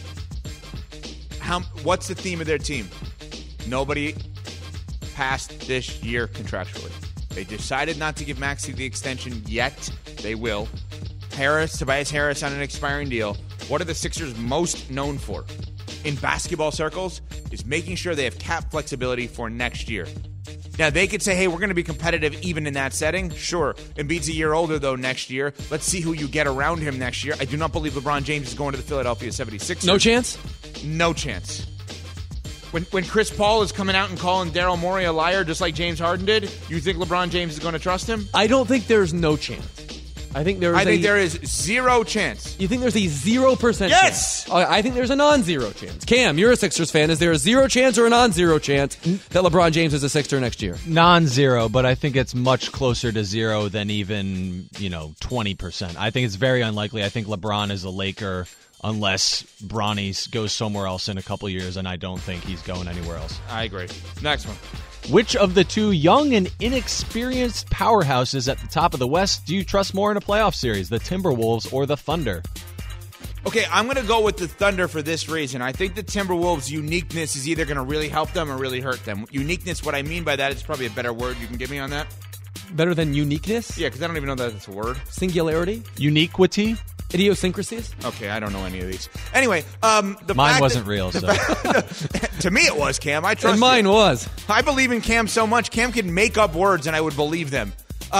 [SPEAKER 4] What's the theme of their team? Nobody passed this year contractually. They decided not to give Maxey the extension yet. They will. Tobias Harris on an expiring deal. What are the Sixers most known for in basketball circles is making sure they have cap flexibility for next year. Now, they could say, hey, we're going to be competitive even in that setting. Sure. Embiid's a year older, though, next year. Let's see who you get around him next year. I do not believe LeBron James is going to the Philadelphia 76ers.
[SPEAKER 7] No chance?
[SPEAKER 4] No chance. When Chris Paul is coming out and calling Daryl Morey a liar just like James Harden did, you think LeBron James is going to trust him?
[SPEAKER 7] I don't think there's no chance. I think there is
[SPEAKER 4] zero chance.
[SPEAKER 7] You think there's a 0%
[SPEAKER 4] Yes!
[SPEAKER 7] chance? I think there's a non-zero chance. Cam, you're a Sixers fan. Is there a 0 chance or a non-zero chance that LeBron James is a Sixer next year?
[SPEAKER 8] Non-zero, but I think it's much closer to zero than even, 20%. I think it's very unlikely. I think LeBron is a Laker unless Bronny goes somewhere else in a couple years, and I don't think he's going anywhere else.
[SPEAKER 4] I agree. Next one.
[SPEAKER 8] Which of the two young and inexperienced powerhouses at the top of the West do you trust more in a playoff series, the Timberwolves or the Thunder?
[SPEAKER 4] Okay, I'm going to go with the Thunder for this reason. I think the Timberwolves' uniqueness is either going to really help them or really hurt them. Uniqueness, what I mean by that is probably a better word you can give me on that.
[SPEAKER 7] Better than uniqueness?
[SPEAKER 4] Yeah, because I don't even know that it's a word.
[SPEAKER 7] Singularity?
[SPEAKER 8] Uniquity?
[SPEAKER 7] Idiosyncrasies?
[SPEAKER 4] Okay, I don't know any of these. Anyway,
[SPEAKER 8] mine wasn't real, so.
[SPEAKER 4] To me it was, Cam. I trust
[SPEAKER 7] and mine
[SPEAKER 4] you.
[SPEAKER 7] was.
[SPEAKER 4] I believe in Cam so much. Cam can make up words and I would believe them.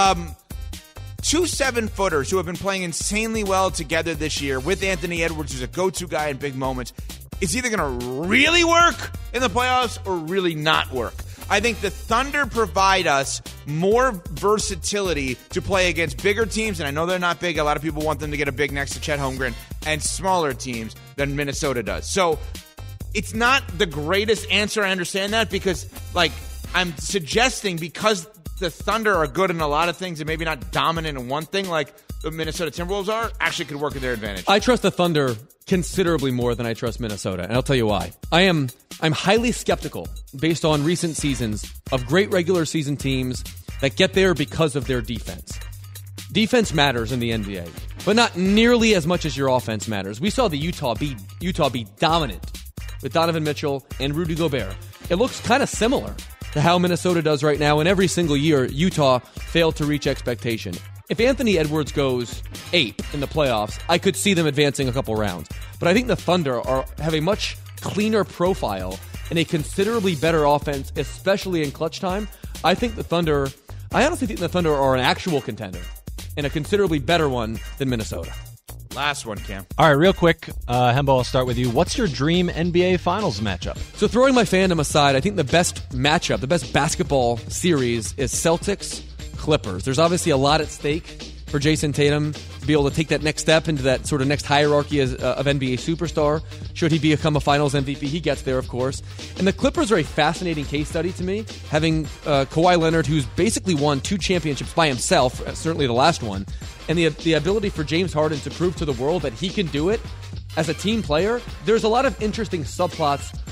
[SPEAKER 4] 2 7-footers who have been playing insanely well together this year with Anthony Edwards, who's a go-to guy in big moments, is either going to really work in the playoffs or really not work. I think the Thunder provide us more versatility to play against bigger teams, and I know they're not big. A lot of people want them to get a big next to Chet Holmgren, and smaller teams than Minnesota does. So it's not the greatest answer. I understand that because, I'm suggesting because the Thunder are good in a lot of things and maybe not dominant in one thing like the Minnesota Timberwolves are, actually could work in their advantage.
[SPEAKER 7] I trust the Thunder considerably more than I trust Minnesota, and I'll tell you why. I'm highly skeptical, based on recent seasons, of great regular season teams that get there because of their defense. Defense matters in the NBA, but not nearly as much as your offense matters. We saw the Utah be dominant with Donovan Mitchell and Rudy Gobert. It looks kind of similar to how Minnesota does right now, and every single year, Utah failed to reach expectation. If Anthony Edwards goes ape in the playoffs, I could see them advancing a couple rounds. But I think the Thunder have a much cleaner profile and a considerably better offense, especially in clutch time. I honestly think the Thunder are an actual contender and a considerably better one than Minnesota.
[SPEAKER 4] Last one, Cam.
[SPEAKER 8] All right, real quick, Hembo, I'll start with you. What's your dream NBA Finals matchup?
[SPEAKER 7] So throwing my fandom aside, I think the best matchup, the best basketball series is Celtics-Clippers. There's obviously a lot at stake for Jason Tatum to be able to take that next step into that sort of next hierarchy of NBA superstar. Should he become a Finals MVP, he gets there, of course. And the Clippers are a fascinating case study to me, having Kawhi Leonard, who's basically won 2 championships by himself, certainly the last one, and the ability for James Harden to prove to the world that he can do it as a team player. There's a lot of interesting subplots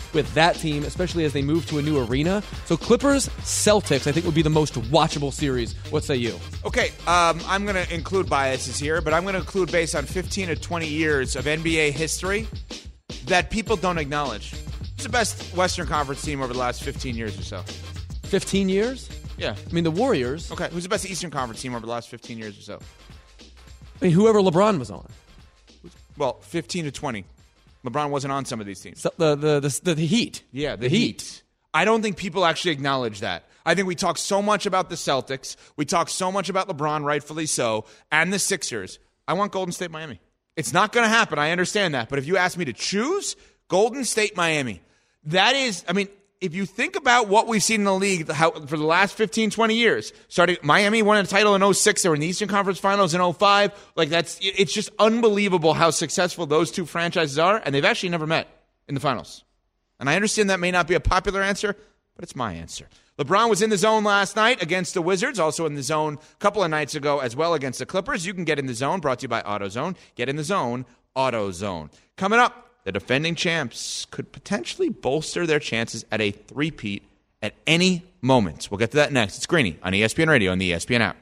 [SPEAKER 7] with that team, especially as they move to a new arena. So Clippers-Celtics, I think, would be the most watchable series. What say you?
[SPEAKER 4] Okay, I'm going to include biases here, but I'm going to include based on 15 to 20 years of NBA history that people don't acknowledge. It's the best Western Conference team over the last 15 years or so.
[SPEAKER 7] 15 years?
[SPEAKER 4] Yeah.
[SPEAKER 7] I mean, the Warriors.
[SPEAKER 4] Okay, who's the best Eastern Conference team over the last 15 years or so?
[SPEAKER 7] I mean, whoever LeBron was on.
[SPEAKER 4] Well, 15 to 20. LeBron wasn't on some of these teams.
[SPEAKER 7] So the Heat.
[SPEAKER 4] Yeah, the Heat. I don't think people actually acknowledge that. I think we talk so much about the Celtics. We talk so much about LeBron, rightfully so, and the Sixers. I want Golden State, Miami. It's not going to happen. I understand that. But if you ask me to choose, Golden State, Miami. That is, I mean, if you think about what we've seen in the league for the last 15, 20 years, starting Miami won a title in 06, they were in the Eastern Conference Finals in 05. It's just unbelievable how successful those two franchises are, and they've actually never met in the finals. And I understand that may not be a popular answer, but it's my answer. LeBron was in the zone last night against the Wizards, also in the zone a couple of nights ago as well against the Clippers. You can get in the zone, brought to you by AutoZone. Get in the zone, AutoZone. Coming up, the defending champs could potentially bolster their chances at a three-peat at any moment. We'll get to that next. It's Greeny on ESPN Radio and the ESPN app.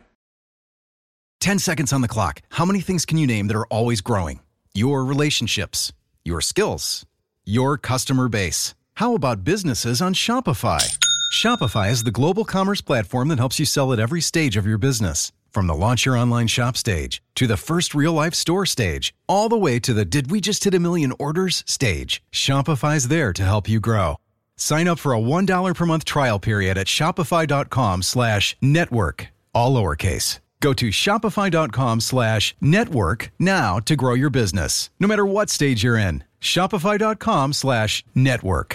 [SPEAKER 13] 10 seconds on the clock. How many things can you name that are always growing? Your relationships, your skills, your customer base. How about businesses on Shopify? Shopify is the global commerce platform that helps you sell at every stage of your business. From the launch your online shop stage, to the first real-life store stage, all the way to the did we just hit a million orders stage, Shopify's there to help you grow. Sign up for a $1 per month trial period at shopify.com/network, all lowercase. Go to shopify.com/network now to grow your business, no matter what stage you're in. Shopify.com/network.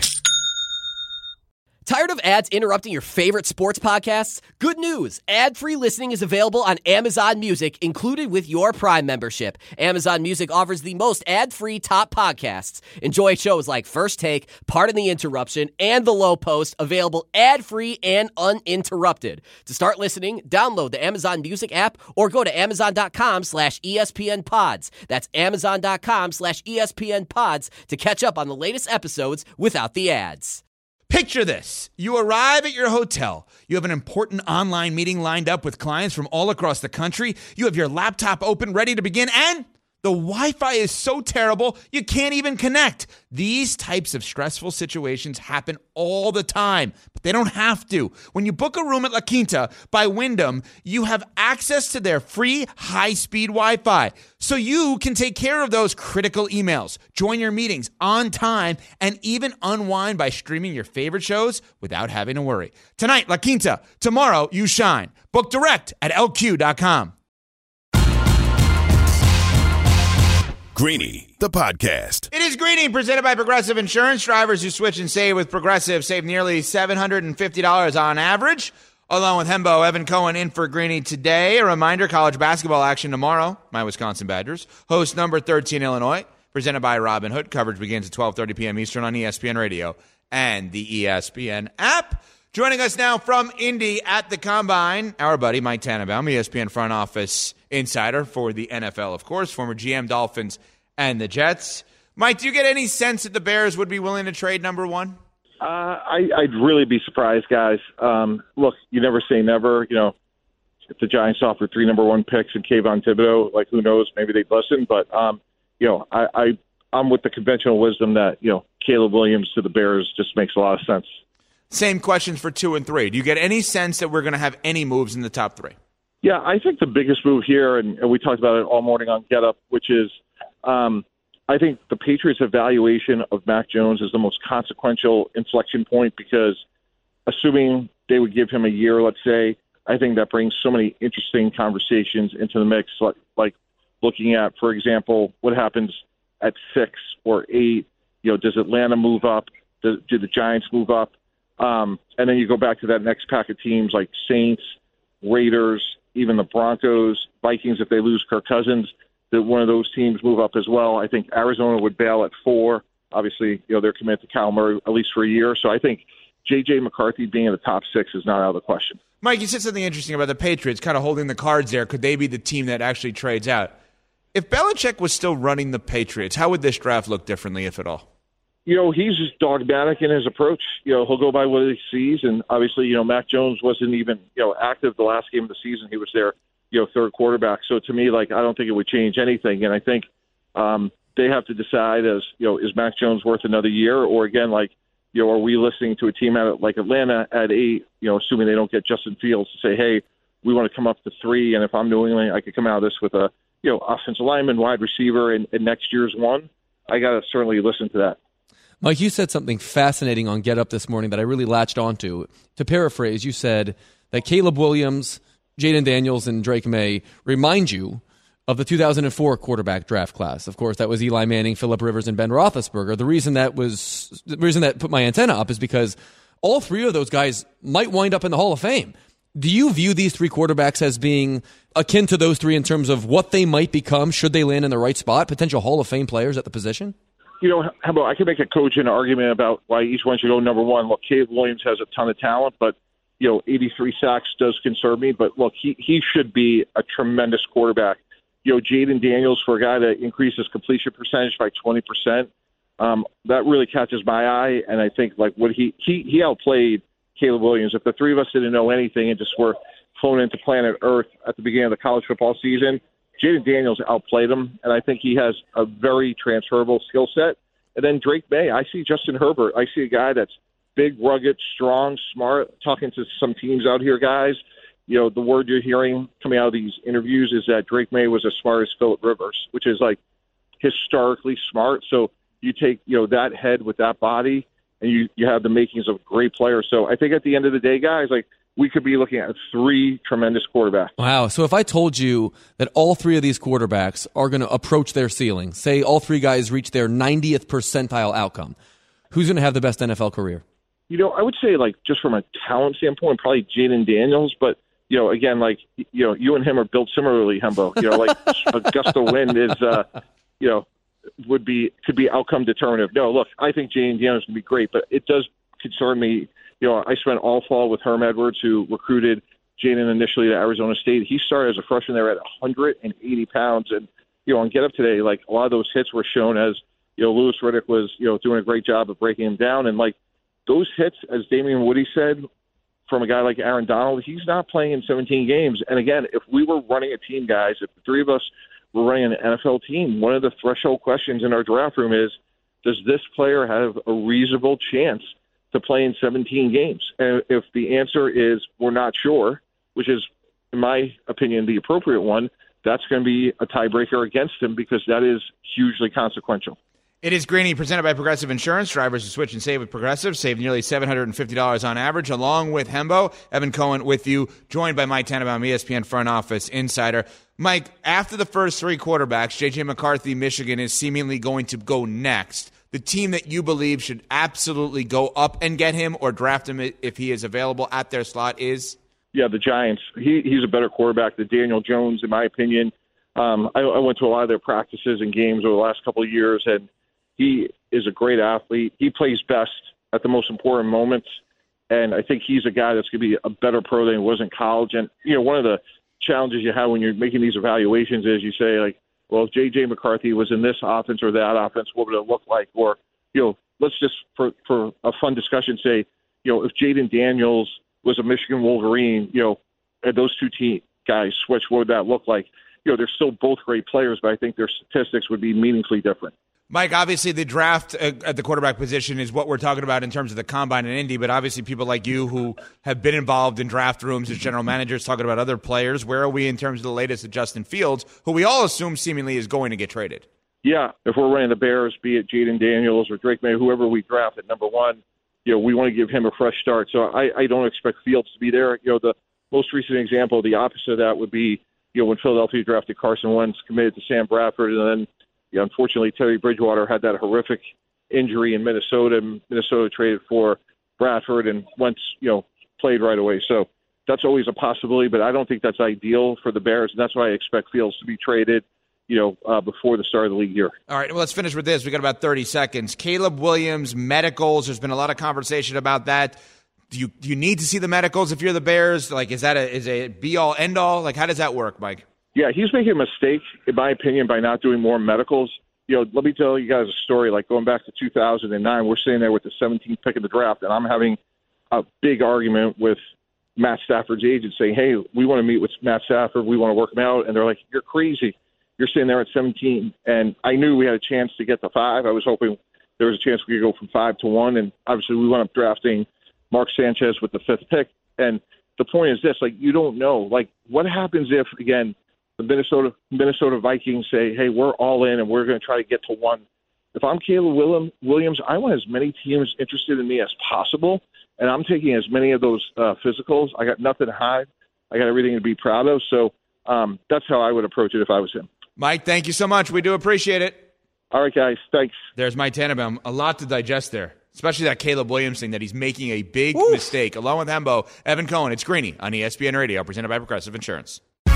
[SPEAKER 14] Tired of ads interrupting your favorite sports podcasts? Good news! Ad-free listening is available on Amazon Music, included with your Prime membership. Amazon Music offers the most ad-free top podcasts. Enjoy shows like First Take, Pardon the Interruption, and The Low Post, available ad-free and uninterrupted. To start listening, download the Amazon Music app or go to amazon.com/ESPN Pods. That's amazon.com/ESPN Pods to catch up on the latest episodes without the ads.
[SPEAKER 4] Picture this. You arrive at your hotel. You have an important online meeting lined up with clients from all across the country. You have your laptop open, ready to begin, and the Wi-Fi is so terrible, you can't even connect. These types of stressful situations happen all the time, but they don't have to. When you book a room at La Quinta by Wyndham, you have access to their free high-speed Wi-Fi, so you can take care of those critical emails, join your meetings on time, and even unwind by streaming your favorite shows without having to worry. Tonight, La Quinta. Tomorrow, you shine. Book direct at LQ.com.
[SPEAKER 6] Greeny, the podcast.
[SPEAKER 4] It is Greeny, presented by Progressive Insurance. Drivers who switch and save with Progressive save nearly $750 on average. Along with Hembo, Evan Cohen in for Greeny today. A reminder, college basketball action tomorrow. My Wisconsin Badgers host number 13 Illinois, presented by Robin Hood. Coverage begins at 12:30 p.m. Eastern on ESPN Radio and the ESPN app. Joining us now from Indy at the Combine, our buddy Mike Tannenbaum, ESPN front office insider for the NFL, of course, former GM Dolphins and the Jets. Mike, do you get any sense that the Bears would be willing to trade number one?
[SPEAKER 15] I'd really be surprised, guys. Look, you never say never. You know, if the Giants offered 3 number 1 picks and Kayvon Thibodeau, like, who knows, maybe they'd listen. But, you know, I'm with the conventional wisdom that, you know, Caleb Williams to the Bears just makes a lot of sense.
[SPEAKER 4] Same questions for 2 and 3. Do you get any sense that we're going to have any moves in the top 3?
[SPEAKER 15] Yeah, I think the biggest move here, and we talked about it all morning on Get Up, which is I think the Patriots' evaluation of Mac Jones is the most consequential inflection point, because assuming they would give him a year, let's say, I think that brings so many interesting conversations into the mix, like looking at, for example, what happens at 6 or 8. You know, does Atlanta move up? Do the Giants move up? And then you go back to that next pack of teams like Saints, Raiders, even the Broncos, Vikings, if they lose Kirk Cousins, that one of those teams move up as well. I think Arizona would bail at 4. Obviously, you know, they're committed to Kyle Murray at least for a year. So I think J.J. McCarthy being in the top 6 is not out of the question.
[SPEAKER 4] Mike, you said something interesting about the Patriots kind of holding the cards there. Could they be the team that actually trades out? If Belichick was still running the Patriots, how would this draft look differently, if at all?
[SPEAKER 15] He's just dogmatic in his approach. He'll go by what he sees, and obviously, Mac Jones wasn't even, active the last game of the season. He was their, third quarterback. So to me, I don't think it would change anything. And I think they have to decide is Mac Jones worth another year, or again, are we listening to a team like Atlanta at 8, assuming they don't get Justin Fields, to say, hey, we want to come up to 3, and if I'm New England, I could come out of this with a, offensive lineman, wide receiver, and next year's one. I got to certainly listen to that.
[SPEAKER 7] Mike, you said something fascinating on Get Up this morning that I really latched onto. To paraphrase, you said that Caleb Williams, Jaden Daniels, and Drake May remind you of the 2004 quarterback draft class. Of course, that was Eli Manning, Phillip Rivers, and Ben Roethlisberger. The reason that put my antenna up is because all 3 of those guys might wind up in the Hall of Fame. Do you view these 3 quarterbacks as being akin to those 3 in terms of what they might become should they land in the right spot, potential Hall of Fame players at the position?
[SPEAKER 15] How about I can make a cogent argument about why each one should go number 1. Look, Caleb Williams has a ton of talent, but 83 sacks does concern me. But look, he should be a tremendous quarterback. Jaden Daniels, for a guy that increased his completion percentage by 20%, that really catches my eye. And I think what he outplayed Caleb Williams. If the 3 of us didn't know anything and just were flown into planet Earth at the beginning of the college football season, Jaden Daniels outplayed him, and I think he has a very transferable skill set. And then Drake May, I see Justin Herbert. I see a guy that's big, rugged, strong, smart. Talking to some teams out here, guys, the word you're hearing coming out of these interviews is that Drake May was as smart as Phillip Rivers, which is historically smart. So you take that head with that body, and you have the makings of a great player. So I think at the end of the day, guys, we could be looking at 3 tremendous quarterbacks.
[SPEAKER 7] Wow. So if I told you that all 3 of these quarterbacks are going to approach their ceiling, say all 3 guys reach their 90th percentile outcome, who's going to have the best NFL career?
[SPEAKER 15] I would say just from a talent standpoint, probably Jaden Daniels. But, again, you and him are built similarly, Hembo. A gust of wind is, could be outcome determinative. No, look, I think Jaden Daniels can be great, but it does concern me. I spent all fall with Herm Edwards, who recruited Jaden initially to Arizona State. He started as a freshman there at 180 pounds. And, on Get Up today, a lot of those hits were shown as, Louis Riddick was, doing a great job of breaking him down. And, those hits, as Damian Woody said, from a guy like Aaron Donald, he's not playing in 17 games. And, again, if we were running a team, guys, if the 3 of us were running an NFL team, one of the threshold questions in our draft room is, does this player have a reasonable chance to play in 17 games? And if the answer is we're not sure, which is, in my opinion, the appropriate one, that's going to be a tiebreaker against him because that is hugely consequential.
[SPEAKER 4] It is Greeny, presented by Progressive Insurance. Drivers who switch and save with Progressive save nearly $750 on average, along with Hembo. Evan Cohen with you, joined by Mike Tannenbaum, ESPN Front Office Insider. Mike, after the first 3 quarterbacks, J.J. McCarthy, Michigan, is seemingly going to go next. The team that you believe should absolutely go up and get him or draft him if he is available at their slot is?
[SPEAKER 15] Yeah, the Giants. He's a better quarterback than Daniel Jones, in my opinion. I went to a lot of their practices and games over the last couple of years, and he is a great athlete. He plays best at the most important moments, and I think he's a guy that's going to be a better pro than he was in college. And, one of the challenges you have when you're making these evaluations is you say, well, if J.J. McCarthy was in this offense or that offense, what would it look like? Or, let's just, for a fun discussion, say, if Jaden Daniels was a Michigan Wolverine, and those 2 guys switch, what would that look like? They're still both great players, but I think their statistics would be meaningfully different.
[SPEAKER 4] Mike, obviously the draft at the quarterback position is what we're talking about in terms of the combine and Indy, but obviously people like you who have been involved in draft rooms as general managers talking about other players. Where are we in terms of the latest of Justin Fields, who we all assume seemingly is going to get traded? Yeah, if we're running the Bears, be it Jaden Daniels or Drake May, whoever we draft at number 1, we want to give him a fresh start. So I don't expect Fields to be there. The most recent example, the opposite of that would be, when Philadelphia drafted Carson Wentz, committed to Sam Bradford, and then unfortunately, Teddy Bridgewater had that horrific injury in Minnesota. Minnesota traded for Bradford, and Wentz, played right away. So that's always a possibility, but I don't think that's ideal for the Bears, and that's why I expect Fields to be traded, before the start of the league year. All right, well, let's finish with this. We got about 30 seconds. Caleb Williams, medicals. There's been a lot of conversation about that. Do you need to see the medicals if you're the Bears? Is a be-all, end-all? How does that work, Mike? Yeah, he's making a mistake, in my opinion, by not doing more medicals.
[SPEAKER 15] let me tell you guys a story. Like going back to 2009, we're sitting there with the 17th pick of the draft, and I'm having a big argument with Matt Stafford's agent saying, hey, we want to meet with Matt Stafford. We want to work him out. And they're like, you're crazy. You're sitting there at 17. And I knew we had a chance to get to 5. I was hoping there was a chance we could go from 5 to 1. And obviously we wound up drafting Mark Sanchez with the 5th pick. And the point is this, like, you don't know. Like, what happens if, again, the Minnesota Vikings say, hey, we're all in and we're going to try to get to 1. If I'm Caleb Williams, I want as many teams interested in me as possible, and I'm taking as many of those physicals. I got nothing to hide. I got everything to be proud of. So that's how I would approach it if I was him.
[SPEAKER 4] Mike, thank you so much. We do appreciate it.
[SPEAKER 15] All right, guys. Thanks.
[SPEAKER 4] There's Mike Tannenbaum. A lot to digest there, especially that Caleb Williams thing, that he's making a big mistake. Along with Hembo, Evan Cohen, it's Greeny on ESPN Radio, presented by Progressive Insurance.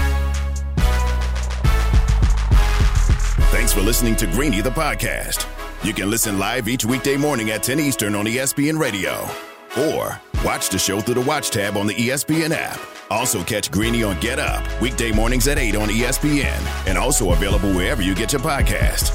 [SPEAKER 6] Thanks for listening to Greeny, the podcast. You can listen live each weekday morning at 10 Eastern on ESPN Radio. Or watch the show through the Watch tab on the ESPN app. Also catch Greeny on Get Up, weekday mornings at 8 on ESPN. And also available wherever you get your podcast.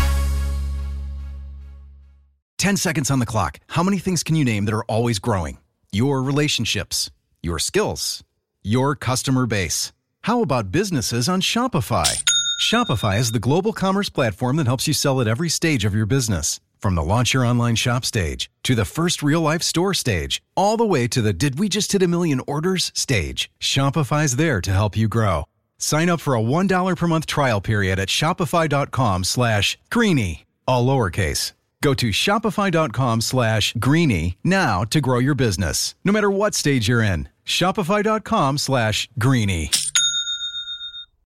[SPEAKER 13] 10 seconds on the clock. How many things can you name that are always growing? Your relationships, your skills, your customer base. How about businesses on Shopify? Shopify is the global commerce platform that helps you sell at every stage of your business. From the launch your online shop stage, to the first real-life store stage, all the way to the did we just hit a million orders stage. Shopify's there to help you grow. Sign up for a $1 per month trial period at shopify.com/Greeny, all lowercase. Go to shopify.com/Greeny now to grow your business, no matter what stage you're in. Shopify.com/Greeny.